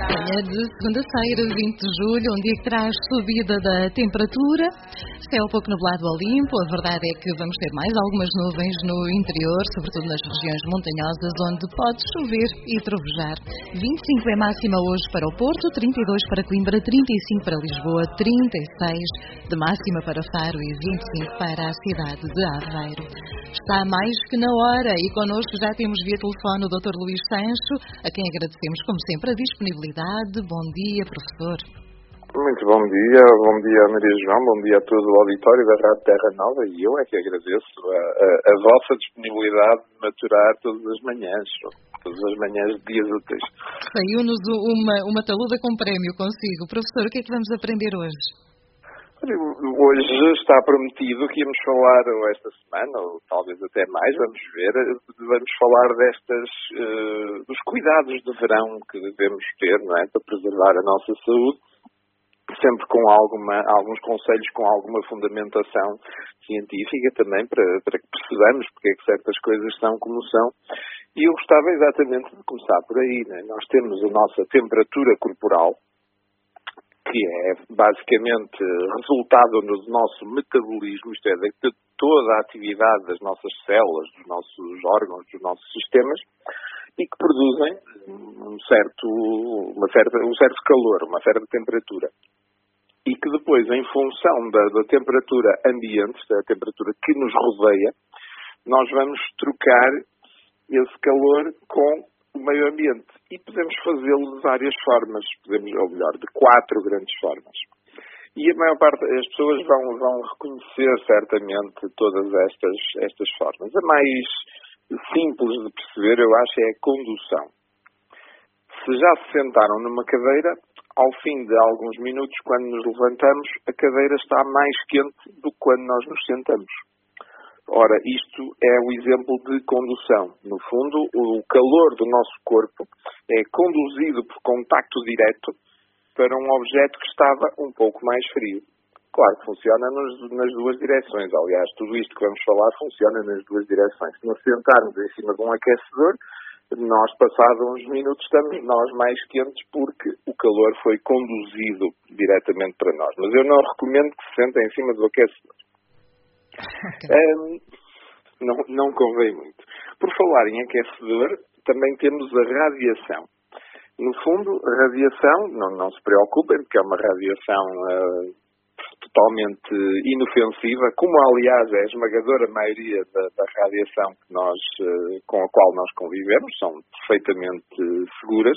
Manhã de segunda-feira, 20 de julho, um dia que traz subida da temperatura, céu pouco nublado ao limpo. A verdade é que vamos ter mais algumas nuvens no interior, sobretudo nas regiões montanhosas, onde pode chover e trovejar. 25 é máxima hoje para o Porto, 32 para Coimbra, 35 para Lisboa, 36 de máxima para Faro e 25 para a cidade de Aveiro. Está mais que na hora e connosco já temos via telefone o Dr. Luís Sancho, a quem agradecemos, como sempre, a disponibilidade. Bom dia, professor. Muito bom dia Maria João, bom dia a todo o auditório da Rádio Terra Nova, e eu é que agradeço a vossa disponibilidade de maturar todas as manhãs de dias úteis. Saiu-nos uma taluda com prémio consigo. Professor, o que é que vamos aprender hoje? Hoje está prometido que íamos falar, ou esta semana, ou talvez até mais, vamos falar dos cuidados de verão que devemos ter, não é, para preservar a nossa saúde, sempre com alguns conselhos com alguma fundamentação científica também, para que percebamos porque é que certas coisas são como são. E eu gostava exatamente de começar por aí, não é? Nós temos a nossa temperatura corporal, que é basicamente resultado do nosso metabolismo, isto é, de toda a atividade das nossas células, dos nossos órgãos, dos nossos sistemas, e que produzem um certo calor, uma certa temperatura. E que depois, em função da temperatura ambiente, da temperatura que nos rodeia, nós vamos trocar esse calor com o meio ambiente. E podemos fazê-lo de várias formas, de 4 grandes formas. E a maior parte das pessoas vão reconhecer certamente todas estas formas. A mais simples de perceber, eu acho, é a condução. Se já se sentaram numa cadeira, ao fim de alguns minutos, quando nos levantamos, a cadeira está mais quente do que quando nós nos sentamos. Ora, isto é o exemplo de condução. No fundo, o calor do nosso corpo é conduzido por contacto direto para um objeto que estava um pouco mais frio. Claro que funciona nas duas direções. Aliás, tudo isto que vamos falar funciona nas duas direções. Se nos sentarmos em cima de um aquecedor, nós, passados uns minutos, estamos nós mais quentes porque o calor foi conduzido diretamente para nós. Mas eu não recomendo que se sentem em cima do aquecedor. Não convém muito. Por falar em aquecedor, também temos a radiação. No fundo, a radiação, não se preocupem, porque é uma radiação totalmente inofensiva, como aliás é a esmagadora maioria da radiação com a qual nós convivemos, são perfeitamente seguras.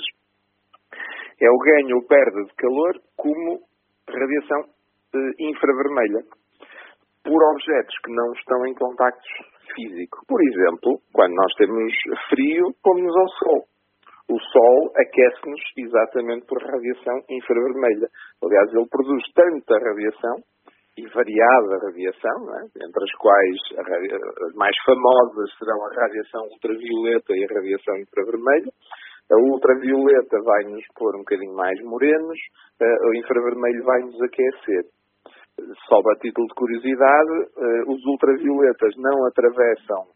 É o ganho ou perda de calor como radiação infravermelha, por objetos que não estão em contacto físico. Por exemplo, quando nós temos frio, pomos-nos ao sol. O sol aquece-nos exatamente por radiação infravermelha. Aliás, ele produz tanta radiação e variada radiação, não é? Entre as quais as mais famosas serão a radiação ultravioleta e a radiação infravermelha. A ultravioleta vai-nos pôr um bocadinho mais morenos, o infravermelho vai-nos aquecer. Só a título de curiosidade, os ultravioletas não atravessam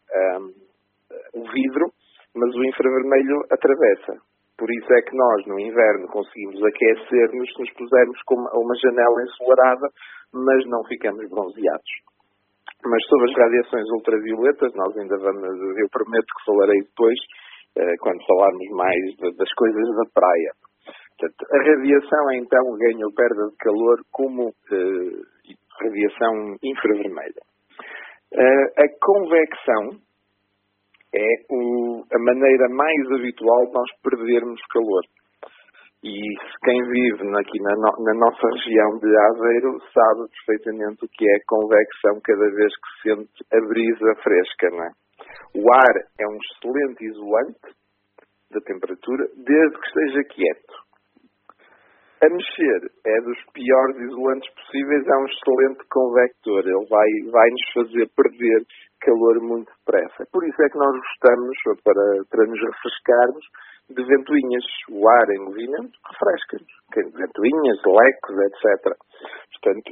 o vidro, mas o infravermelho atravessa. Por isso é que nós, no inverno, conseguimos aquecer-nos se nos pusermos com uma janela ensolarada, mas não ficamos bronzeados. Mas sobre as radiações ultravioletas, eu prometo que falarei depois, quando falarmos mais das coisas da praia. Portanto, a radiação é então ganho ou perda de calor como radiação infravermelha. A convecção é a maneira mais habitual de nós perdermos calor. E quem vive aqui na nossa região de Aveiro sabe perfeitamente o que é convecção cada vez que se sente a brisa fresca, não é? O ar é um excelente isolante da temperatura, desde que esteja quieto. A mexer é dos piores isolantes possíveis, é um excelente convector. Ele vai nos fazer perder calor muito depressa. Por isso é que nós gostamos, para nos refrescarmos, de ventoinhas. O ar em movimento refresca-nos. Ventoinhas, lecos, etc. Portanto,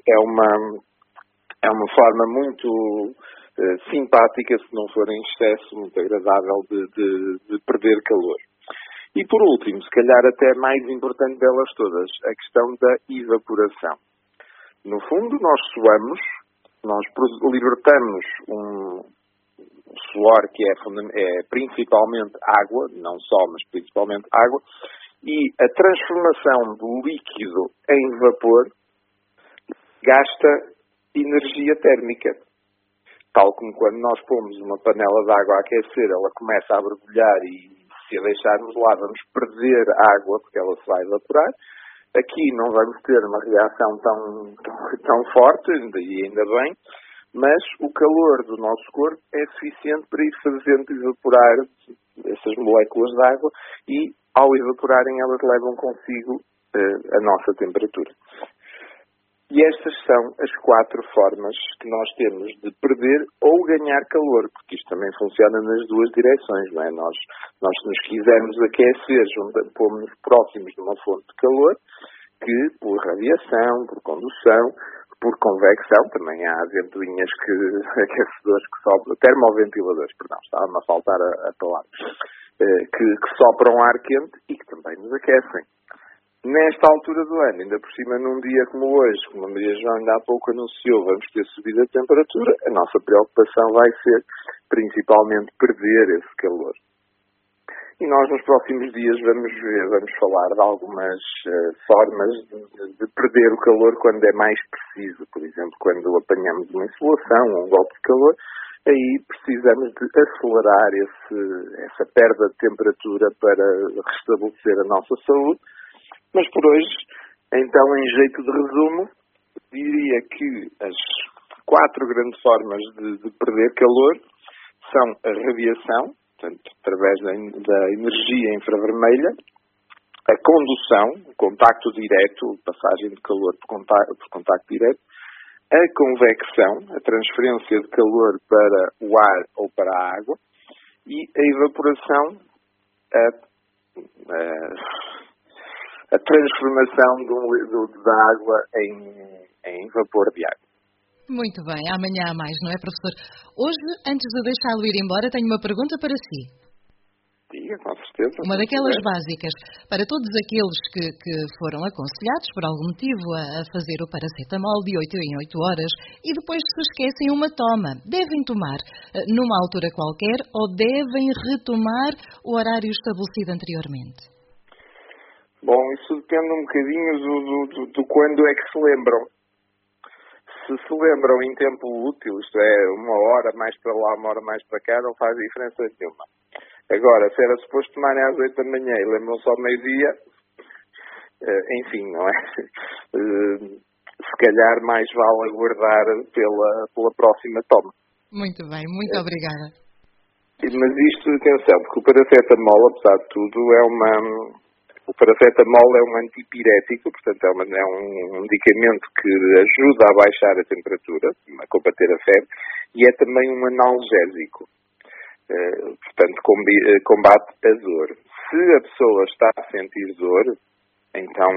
é uma forma muito simpática, se não for em excesso, muito agradável de perder calor. E por último, se calhar até mais importante delas todas, a questão da evaporação. No fundo, nós suamos, nós libertamos um suor que é principalmente água, não só, mas principalmente água, e a transformação do líquido em vapor gasta energia térmica. Tal como quando nós pomos uma panela de água a aquecer, ela começa a borbulhar e se a deixarmos lá vamos perder água porque ela se vai evaporar. Aqui não vamos ter uma reação tão forte, e ainda bem, mas o calor do nosso corpo é suficiente para ir fazendo evaporar essas moléculas de água e, ao evaporarem, elas levam consigo a nossa temperatura. E estas são as 4 formas que nós temos de perder ou ganhar calor, porque isto também funciona nas duas direções, não é? Nós se nos quisermos aquecer, pomos-nos próximos de uma fonte de calor, que por radiação, por condução, por convecção, também há ventoinhas aquecedores que sopram, termoventiladores, perdão, estava-me a faltar a palavra, que sopram ar quente e que também nos aquecem. Nesta altura do ano, ainda por cima num dia como hoje, como a Maria João ainda há pouco anunciou, vamos ter subida de temperatura, a nossa preocupação vai ser principalmente perder esse calor. E nós nos próximos dias vamos falar de algumas formas de perder o calor quando é mais preciso. Por exemplo, quando apanhamos uma insolação ou um golpe de calor, aí precisamos de acelerar essa perda de temperatura para restabelecer a nossa saúde. Mas por hoje, então, em jeito de resumo, diria que as 4 grandes formas de perder calor são a radiação, portanto, através da energia infravermelha, a condução, o contacto direto, passagem de calor por contacto direto, a convecção, a transferência de calor para o ar ou para a água, e a evaporação, a transformação da água em vapor de água. Muito bem, amanhã há mais, não é, professor? Hoje, antes de deixá-lo ir embora, tenho uma pergunta para si. Diga, com certeza. Uma daquelas básicas, para todos aqueles que foram aconselhados, por algum motivo, a fazer o paracetamol de 8 em 8 horas e depois se esquecem uma toma. Devem tomar numa altura qualquer ou devem retomar o horário estabelecido anteriormente? Bom, isso depende um bocadinho do quando é que se lembram. Se lembram em tempo útil, isto é, 1 hora mais para lá, 1 hora mais para cá, não faz diferença nenhuma. Agora, se era suposto tomarem às 8 da manhã e lembram-se ao meio-dia, enfim, não é? Se calhar mais vale aguardar pela próxima toma. Muito bem, muito obrigada. Mas isto, atenção, porque o paracetamol, apesar de tudo, o paracetamol é um antipirético, portanto é um medicamento que ajuda a baixar a temperatura, a combater a febre, e é também um analgésico. Portanto, combate a dor. Se a pessoa está a sentir dor, então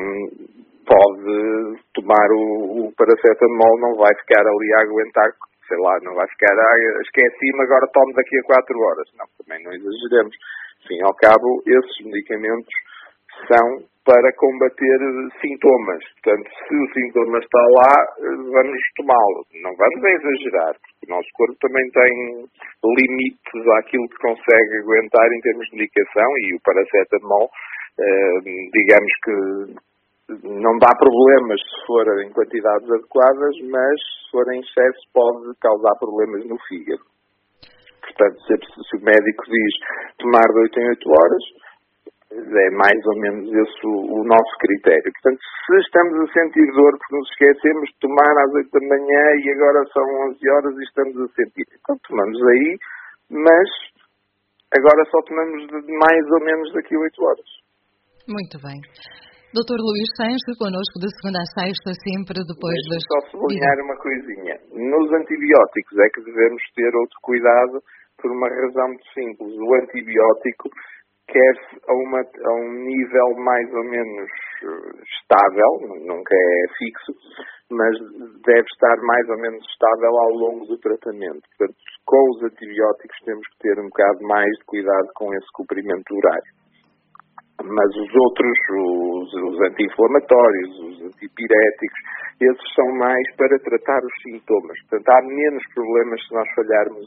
pode tomar o paracetamol, não vai ficar ali a aguentar, sei lá, não vai ficar, esqueci-me, agora tomo daqui a 4 horas. Não, também não exageremos. Enfim, ao cabo, esses medicamentos são para combater sintomas. Portanto, se o sintoma está lá, vamos tomá-lo. Não vamos exagerar, porque o nosso corpo também tem limites àquilo que consegue aguentar em termos de medicação e o paracetamol, digamos que não dá problemas se for em quantidades adequadas, mas se for em excesso pode causar problemas no fígado. Portanto, se o médico diz tomar de 8 em 8 horas, é mais ou menos esse o nosso critério. Portanto, se estamos a sentir dor porque nos esquecemos de tomar às 8 da manhã e agora são 11 horas e estamos a sentir, então tomamos aí, mas agora só tomamos mais ou menos daqui a 8 horas. Muito bem. Dr. Luís Sancho, connosco de segunda a sexta, sempre depois das... Só sublinhar uma coisinha. Nos antibióticos é que devemos ter outro cuidado por uma razão muito simples. O antibiótico quer-se a um nível mais ou menos estável, nunca é fixo, mas deve estar mais ou menos estável ao longo do tratamento. Portanto, com os antibióticos temos que ter um bocado mais de cuidado com esse comprimento do horário. Mas os outros, os anti-inflamatórios, os antipiréticos, esses são mais para tratar os sintomas. Portanto, há menos problemas se nós falharmos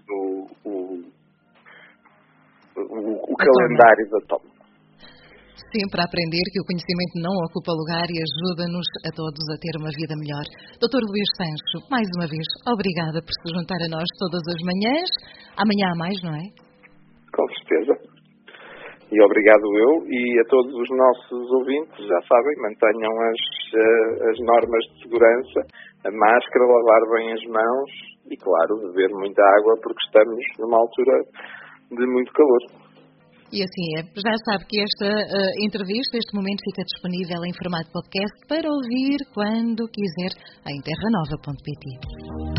o calendário da toma. Sempre a aprender que o conhecimento não ocupa lugar e ajuda-nos a todos a ter uma vida melhor. Dr. Luís Sancho, mais uma vez, obrigada por se juntar a nós todas as manhãs. Amanhã há mais, não é? Com certeza. E obrigado eu e a todos os nossos ouvintes, já sabem, mantenham as normas de segurança, a máscara, lavar bem as mãos e, claro, beber muita água porque estamos numa altura de muito calor. E assim é. Já sabe que esta entrevista, este momento, fica disponível em formato podcast para ouvir quando quiser em terranova.pt.